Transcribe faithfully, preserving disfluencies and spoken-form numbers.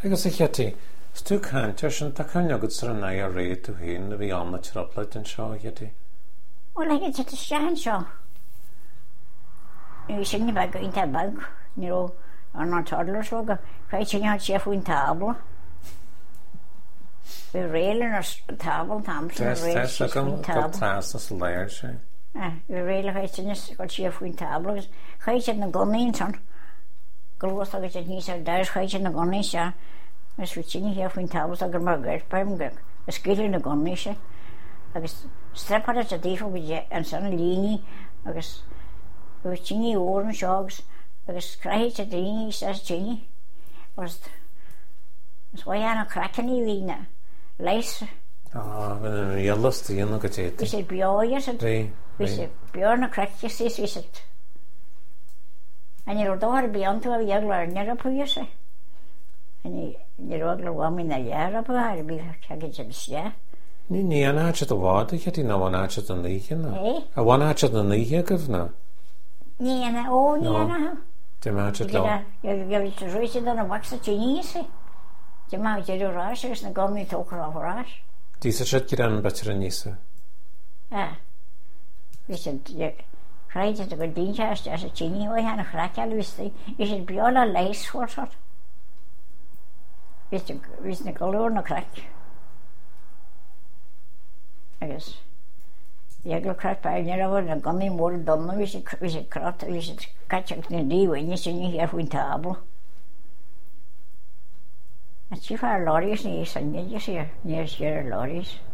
Agus a chetí, stú cánte sin tá cánne agad sa na a réad tú hén a bhí anna tiraplaid an seo chetí. Well, I get to stand so. You shouldn't have been going to bag, you know, on our toddlers, so go. Quite a chef in table. We're railing our table, Thompson, Test, test, I can got test as a layer, say. Ah, we're railing quite a got chef in table. Quite in the gunning, son. Girls, I get a niece or dash, quite in the gunning, sir. I'm switching here in tables, I got my great prim gig. A skill in the gunning, sir. I guess strap her at a default with you and son of Leany. I guess with Chinny orange shogs. I guess cry to Leany, says Chinny. Was that's why I'm a cracking you, Lace. Ah, when a real lusty, you look at it. We said, Bjorn, yes, we said, Bjorn, a crack, you see, we said. And you're daughter beyond to a young learner up you say. And you're all the woman a year up her, be taking some share. Ní ní an áit a bhád a chetí ná bhain áit an líche ná. Eh? A bhain áit an líche goh ná? Ní ana, ó, ní ana. Dim áit lá. You're going to raise it on a wax at your knees. Dim áit you're rash, there's no gummy talker of rash. Dí sa siad gyda an better an nísa? Ah. We said, you cried at a good dean chest as a chinny, I had a crack at least. You should be all a lace for it. We said, we said, go on a crack. I guess. The ugly crap by never and a gummy more dumb. We should, we should crack, we should catch up in the day when you see here from table. And see for lorries, and you see, near here lorries.